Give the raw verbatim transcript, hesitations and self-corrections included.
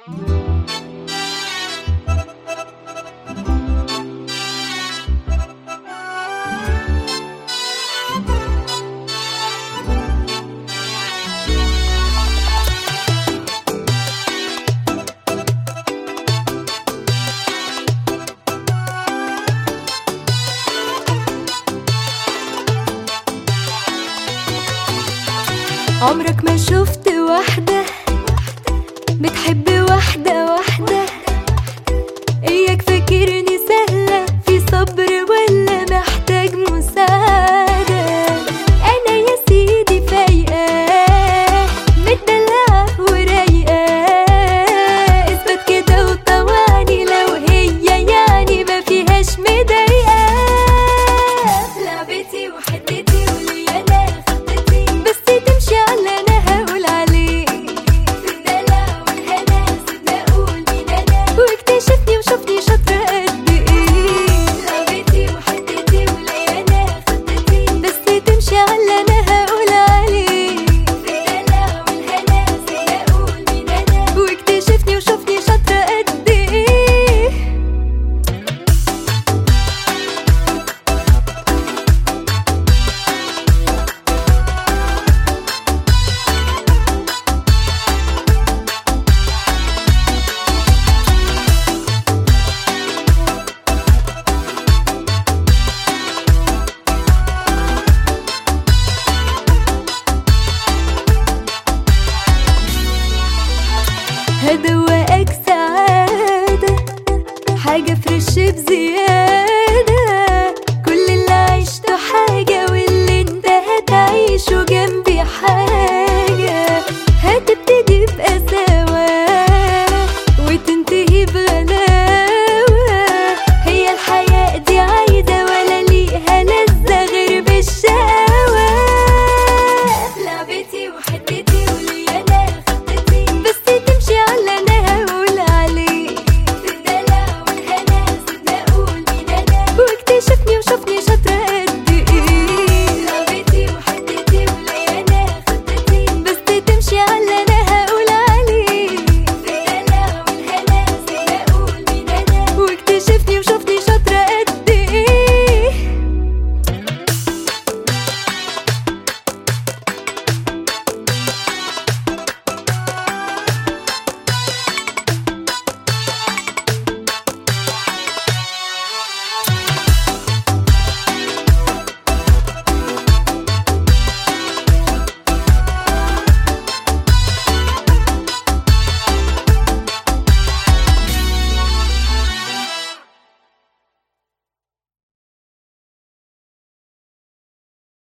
عمرك ما شفت واحدة بتحب واحدة واحدة؟ إياك فاكرني سهلة في صبر ولا محتاج مساعدة؟ أنا يا سيدي فايقة متدلعة ورايقة، اثبت كده وطوعني لو هي يعني ما فيهاش مضايقة. لعبتي وحدتي وليا أنا خطتي، بس تمشي على أنا هقول عليه. في الدلع والهنا سيبنا أقول مين أنا، واكتشفني وشوفني شاطرة قد إيه. لعبتي وحدتي وليا أنا خطتي، بس تمشي على أنا هقول عليه. في الدلع والهنا سيبنا أقول مين أنا، واكتشفني وشوفني شاطرة قد إيه. هدوقك سعادة، حاجة فريش بزيادة. كل اللي عشته حاجة، واللي انت هتعيشه جنبي حاجة.